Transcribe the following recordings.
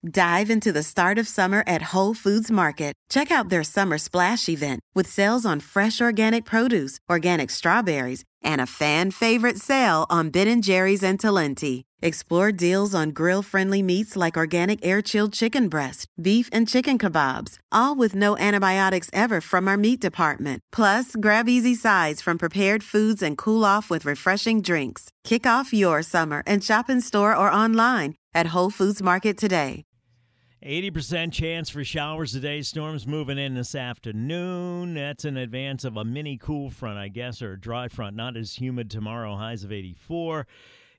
Dive into the start of summer at Whole Foods Market. Check out their Summer Splash event with sales on fresh organic produce, organic strawberries, and a fan-favorite sale on Ben & Jerry's and Talenti. Explore deals on grill-friendly meats like organic air-chilled chicken breast, beef and chicken kebabs, all with no antibiotics ever from our meat department. Plus, grab easy sides from prepared foods and cool off with refreshing drinks. Kick off your summer and shop in store or online at Whole Foods Market today. 80% chance for showers today. Storms moving in this afternoon. That's in advance of a mini cool front, I guess, or a dry front. Not as humid tomorrow. Highs of 84.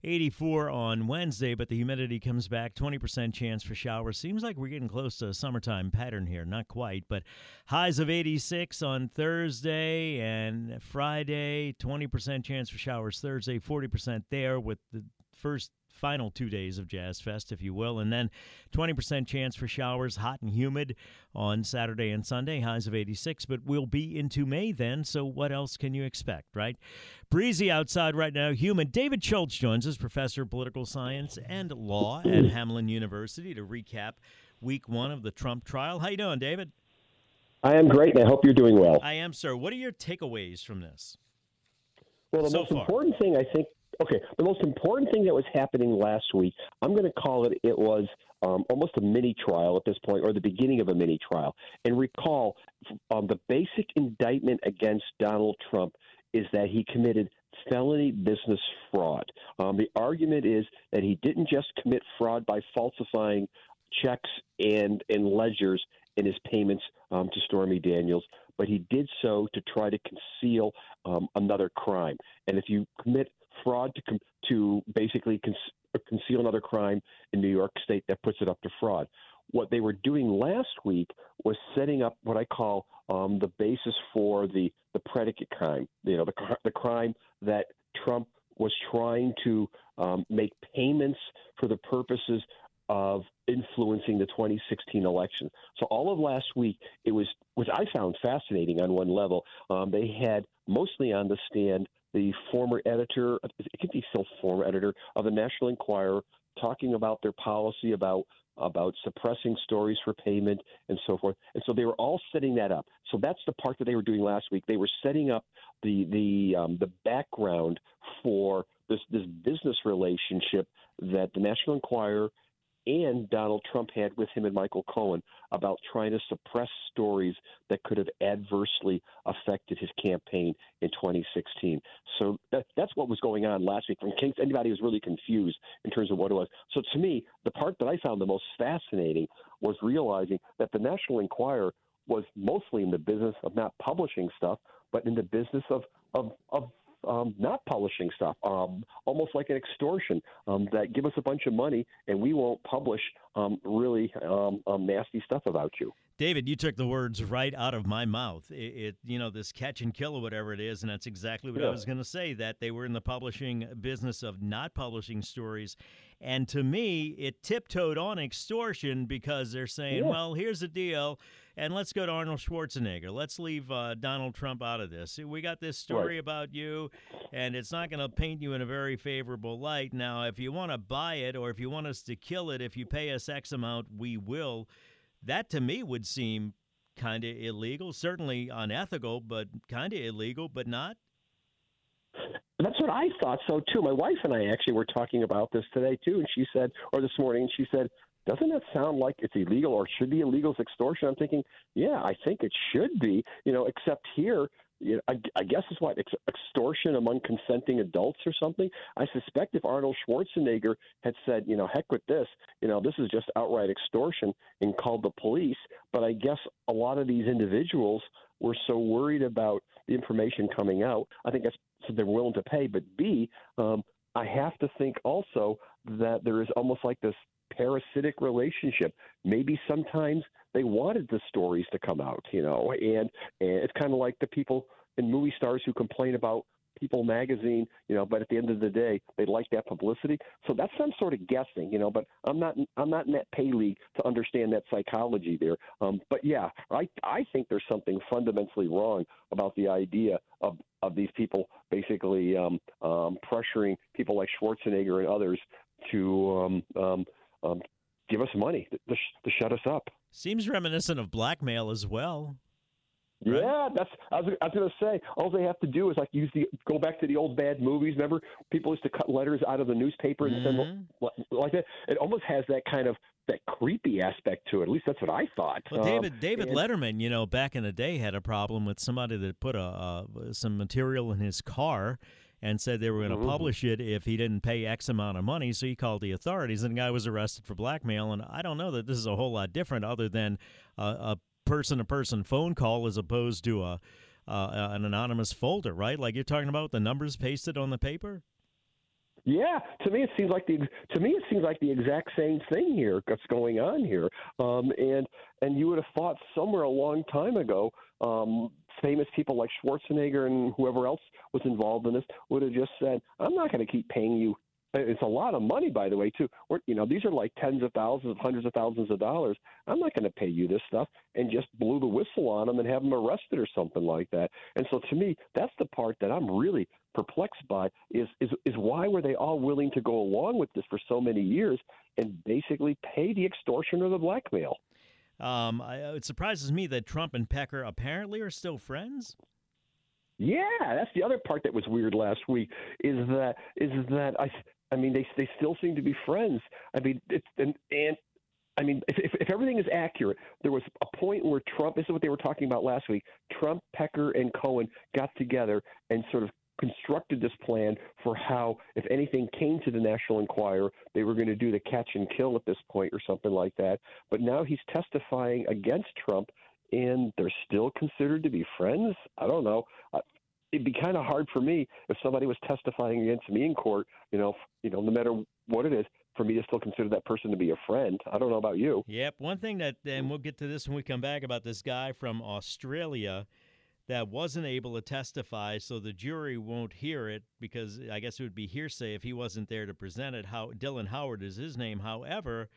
84 on Wednesday, but the humidity comes back. 20% chance for showers. Seems like we're getting close to a summertime pattern here. Not quite, but highs of 86 on Thursday and Friday. 20% chance for showers Thursday, 40% there with the final 2 days of Jazz Fest, if you will, and then 20% chance for showers, hot and humid on Saturday and Sunday, highs of 86, but we'll be into May then, so what else can you expect, right? Breezy outside right now, humid. David Schultz joins us, professor of political science and law at Hamline University, to recap week one of the Trump trial. How you doing, David? I am great, and I hope you're doing well. I am, sir. What are your takeaways from this? Well, the most important thing, I think, the most important thing that was happening last week, I'm going to call it was almost a mini trial at this point, or the beginning of a mini trial. And recall, the basic indictment against Donald Trump is that he committed felony business fraud. The argument is that he didn't just commit fraud by falsifying checks and ledgers in his payments to Stormy Daniels, but he did so to try to conceal another crime. And if you commit fraud to basically conceal another crime in New York State, that puts it up to fraud. What they were doing last week was setting up what I call the basis for the predicate crime, the crime that Trump was trying to make payments for the purposes of influencing the 2016 election. So all of last week, it was, which I found fascinating on one level, they had mostly on the stand the former editor, I think he's still former editor of the National Enquirer, talking about their policy about suppressing stories for payment and so forth. And so they were all setting that up. So that's the part that they were doing last week. They were setting up the background for this business relationship that the National Enquirer and Donald Trump had with him and Michael Cohen about trying to suppress stories that could have adversely affected his campaign in 2016. So that's what was going on last week, in case anybody was really confused in terms of what it was. So to me, the part that I found the most fascinating was realizing that the National Enquirer was mostly in the business of not publishing stuff, but in the business of not publishing stuff, almost like an extortion, that give us a bunch of money and we won't publish really nasty stuff about you. David, you took the words right out of my mouth. This catch and kill or whatever it is, and that's exactly what I was going to say, that they were in the publishing business of not publishing stories. And to me, it tiptoed on extortion because they're saying, well, here's the deal, and let's go to Arnold Schwarzenegger. Let's leave Donald Trump out of this. We got this story about you, and it's not going to paint you in a very favorable light. Now, if you want to buy it or if you want us to kill it, if you pay us X amount, we will. That, to me, would seem kind of illegal, certainly unethical, but kind of illegal, but not. That's what I thought so, too. My wife and I actually were talking about this today, too, and she said, or this morning, and she said, doesn't that sound like it's illegal or should be illegal as extortion? I'm thinking, yeah, I think it should be, except here, I guess it's what, extortion among consenting adults or something. I suspect if Arnold Schwarzenegger had said, heck with this, this is just outright extortion and called the police. But I guess a lot of these individuals were so worried about the information coming out. I think that's so they're willing to pay. But B, I have to think also that there is almost like this parasitic relationship. Maybe sometimes they wanted the stories to come out, and it's kind of like the people in movie stars who complain about People magazine, but at the end of the day, they like that publicity. So that's some sort of guessing, but I'm not in that pay league to understand that psychology there. But yeah, I think there's something fundamentally wrong about the idea of these people basically pressuring people like Schwarzenegger and others to give us money to shut us up. Seems reminiscent of blackmail as well. Right? Yeah, I was going to say. All they have to do is go back to the old bad movies. Remember, people used to cut letters out of the newspaper and send like that. It almost has that kind of that creepy aspect to it. At least that's what I thought. Well, David Letterman, back in the day, had a problem with somebody that put some material in his car and said they were going to publish it if he didn't pay X amount of money. So he called the authorities, and the guy was arrested for blackmail. And I don't know that this is a whole lot different, other than a person-to-person phone call as opposed to an anonymous folder, right? Like you're talking about the numbers pasted on the paper. Yeah, to me it seems like the exact same thing here that's going on here, and you would have thought somewhere a long time ago, famous people like Schwarzenegger and whoever else was involved in this would have just said, "I'm not going to keep paying you." It's a lot of money, by the way, too. These are like tens of thousands, hundreds of thousands of dollars. I'm not going to pay you this stuff, and just blew the whistle on them and have them arrested or something like that. And so, to me, that's the part that I'm really perplexed by is why were they all willing to go along with this for so many years and basically pay the extortion or the blackmail? It surprises me that Trump and Pecker apparently are still friends. Yeah, that's the other part that was weird last week. Is that I mean, they still seem to be friends. I mean, if everything is accurate, there was a point where Trump. This is what they were talking about last week. Trump, Pecker, and Cohen got together and sort of constructed this plan for how, if anything came to the National Enquirer, they were going to do the catch and kill at this point or something like that. But now he's testifying against Trump, and they're still considered to be friends. I don't know. It'd be kind of hard for me if somebody was testifying against me in court, no matter what it is, for me to still consider that person to be a friend. I don't know about you. Yep. One thing and we'll get to this when we come back, about this guy from Australia that wasn't able to testify, so the jury won't hear it because I guess it would be hearsay if he wasn't there to present it. Dylan Howard is his name. However,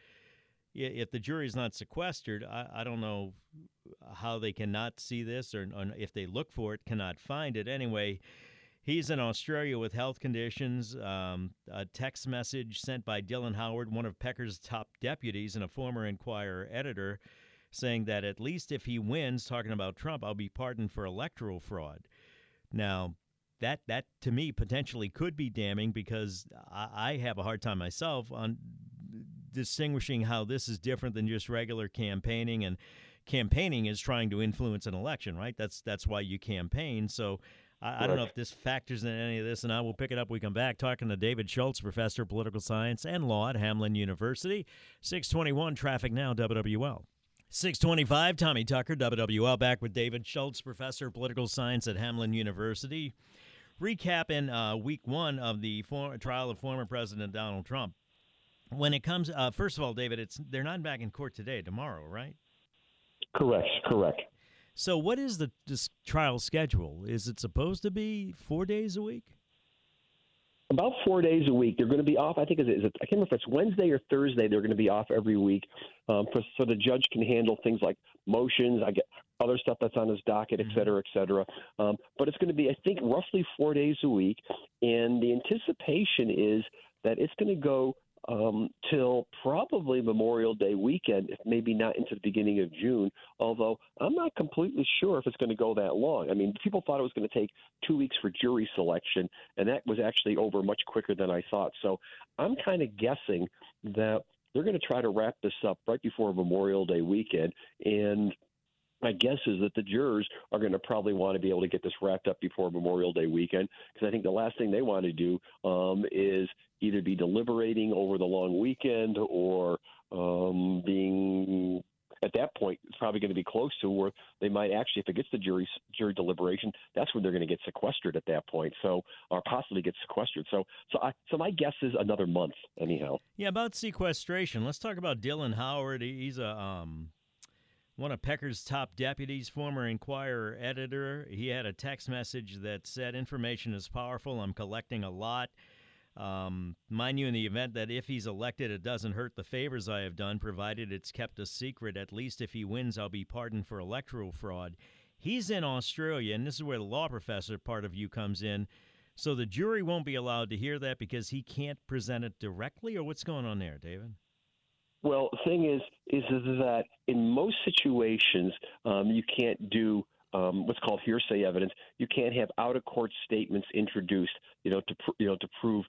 if the jury's not sequestered, I don't know how they cannot see this, or if they look for it, cannot find it. Anyway, he's in Australia with health conditions. A text message sent by Dylan Howard, one of Pecker's top deputies and a former Enquirer editor, saying that at least if he wins, talking about Trump, I'll be pardoned for electoral fraud. Now, that to me potentially could be damning, because I have a hard time myself on distinguishing how this is different than just regular campaigning. And campaigning is trying to influence an election, right? That's why you campaign. So I don't know if this factors in any of this, and I will pick it up when we come back, talking to David Schultz, professor of political science and law at Hamline University. 621 Traffic Now, WWL. 625, Tommy Tucker, WWL, back with David Schultz, professor of political science at Hamline University. Recapping week one of the trial of former President Donald Trump. When it comes, first of all, David, they're not back in court today, tomorrow, right? Correct. So what is this trial schedule? Is it supposed to be 4 days a week? About 4 days a week. They're going to be off. I think I can't remember if it's Wednesday or Thursday. They're going to be off every week, so the judge can handle things like motions. I get other stuff that's on his docket, et cetera, et cetera. But it's going to be, I think, roughly 4 days a week, and the anticipation is that it's going to go till probably Memorial Day weekend, if maybe not into the beginning of June, although I'm not completely sure if it's going to go that long. I mean, people thought it was going to take 2 weeks for jury selection, and that was actually over much quicker than I thought. So I'm kind of guessing that they're going to try to wrap this up right before Memorial Day weekend, and my guess is that the jurors are going to probably want to be able to get this wrapped up before Memorial Day weekend, because I think the last thing they want to do is either be deliberating over the long weekend or being at that point, it's probably going to be close to where they might actually, if it gets to jury deliberation, that's when they're going to get sequestered at that point. So, or possibly get sequestered. So my guess is another month, anyhow. Yeah, about sequestration. Let's talk about Dylan Howard. He's one of Pecker's top deputies, former Enquirer editor. He had a text message that said, "Information is powerful. I'm collecting a lot. Mind you, in the event that if he's elected, it doesn't hurt the favors I have done, provided it's kept a secret. At least if he wins, I'll be pardoned for electoral fraud." He's in Australia, and this is where the law professor part of you comes in. So the jury won't be allowed to hear that because he can't present it directly, or what's going on there, David? Well, the thing is that in most situations, you can't do what's called hearsay evidence. You can't have out of court statements introduced, to prove,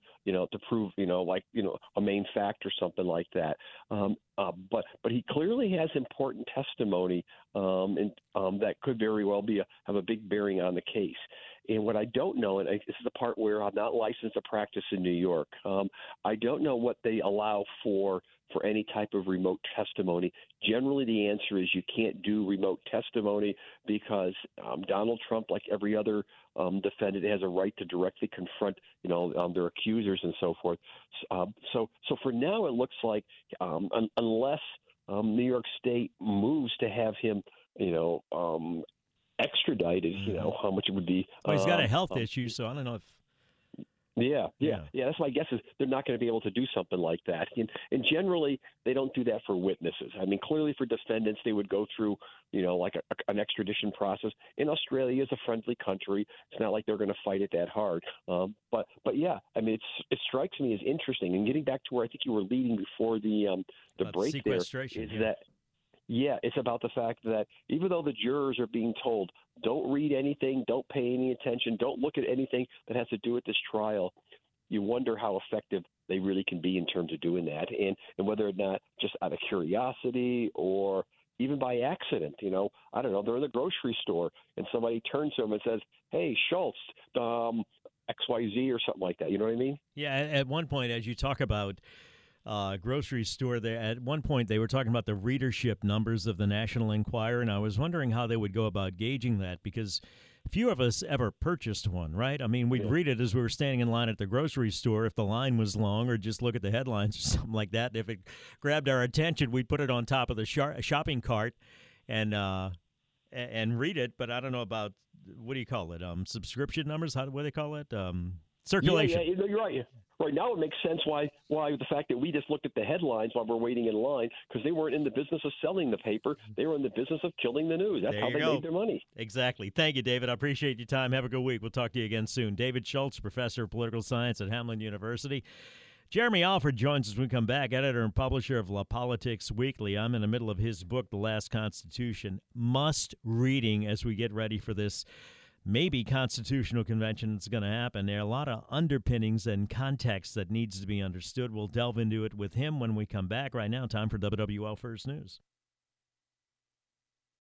a main fact or something like that. But he clearly has important testimony, and that could very well have a big bearing on the case. And what I don't know, and this is the part where I'm not licensed to practice in New York, I don't know what they allow for any type of remote testimony. Generally, the answer is you can't do remote testimony because Donald Trump, like every other defendant, has a right to directly confront, their accusers and so forth. So for now, it looks like unless New York State moves to have him, extradited, how much it would be. Well, he's got a health issue, so I don't know if. Yeah. That's my guess is they're not going to be able to do something like that. And generally, they don't do that for witnesses. I mean, clearly for defendants, they would go through, like an extradition process. And Australia is a friendly country. It's not like they're going to fight it that hard. But yeah, I mean, it strikes me as interesting. And getting back to where I think you were leading before the break there, is that. Yeah, it's about the fact that even though the jurors are being told, don't read anything, don't pay any attention, don't look at anything that has to do with this trial, you wonder how effective they really can be in terms of doing that, and whether or not just out of curiosity or even by accident. I don't know, they're in the grocery store and somebody turns to them and says, hey, Schultz, XYZ or something like that. You know what I mean? Yeah, at one point, as you talk about grocery store there, at one point they were talking about the readership numbers of the National Enquirer, and I was wondering how they would go about gauging that, because few of us ever purchased one, right? I mean, we'd read it as we were standing in line at the grocery store if the line was long, or just look at the headlines or something like that. If it grabbed our attention, we'd put it on top of the shopping cart and read it. But I don't know about, what do you call it? Subscription numbers? What do they call it? Circulation. Yeah, you're right. Right now, it makes sense why the fact that we just looked at the headlines while we're waiting in line, because they weren't in the business of selling the paper. They were in the business of killing the news. That's how they made their money. Exactly. Thank you, David. I appreciate your time. Have a good week. We'll talk to you again soon. David Schultz, professor of political science at Hamline University. Jeremy Alford joins us when we come back, editor and publisher of La Politics Weekly. I'm in the middle of his book, The Last Constitution. Must reading as we get ready for this maybe constitutional convention that's going to happen. There are a lot of underpinnings and context that needs to be understood. We'll delve into it with him when we come back. Right now, time for WWL First News.